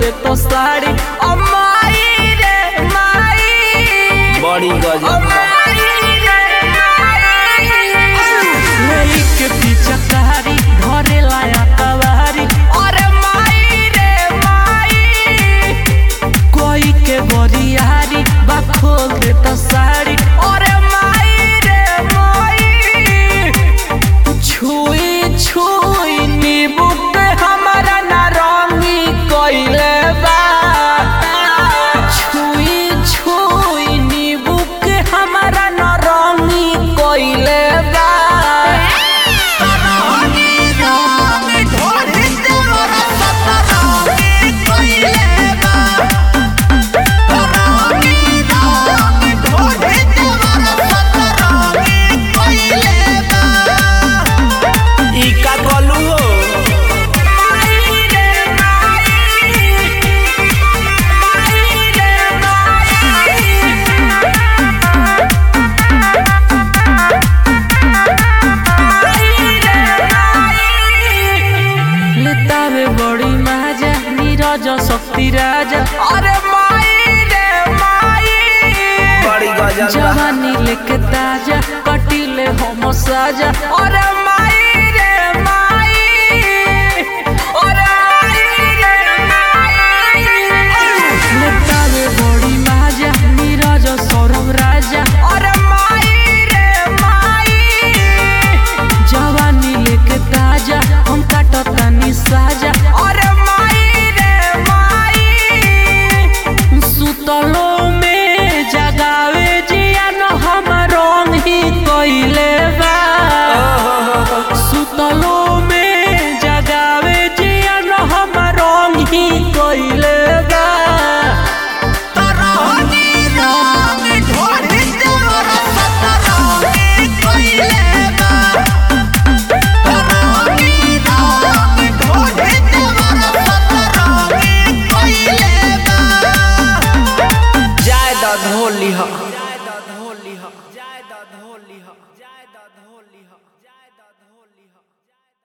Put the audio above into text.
दे तो साड़ी माई रे माई बड़ी गजब के पीछा कारी घरे लाया कवारी अरे माई रे माई कोई के बरियारी बा खोल दे तो साड़ी अरे माई रे माई छुई छुई नींबू पे हमारा नारंगी कोइले बा छुई छुई नींबू के हमारा नारंगी कोइले बा बड़ी माजा नीरज शक्ति राजा अरे माई रे माई बड़ी गजब जवानी लेके ताजा कटिले हम साजा अरे माई रे माई अरे माई रे माई लेतावे बड़ी माजा नीरज सौरभ राजा अरे माई रे माई जवानी लेके ताजा हम काटतानी साजा अरे माई रे माई सुतलो में जगावे जिया न हम रंग ही कोइले बा सुतलो में जगावे जिया न हम रंग ही कोइले बा होली जायदा धोली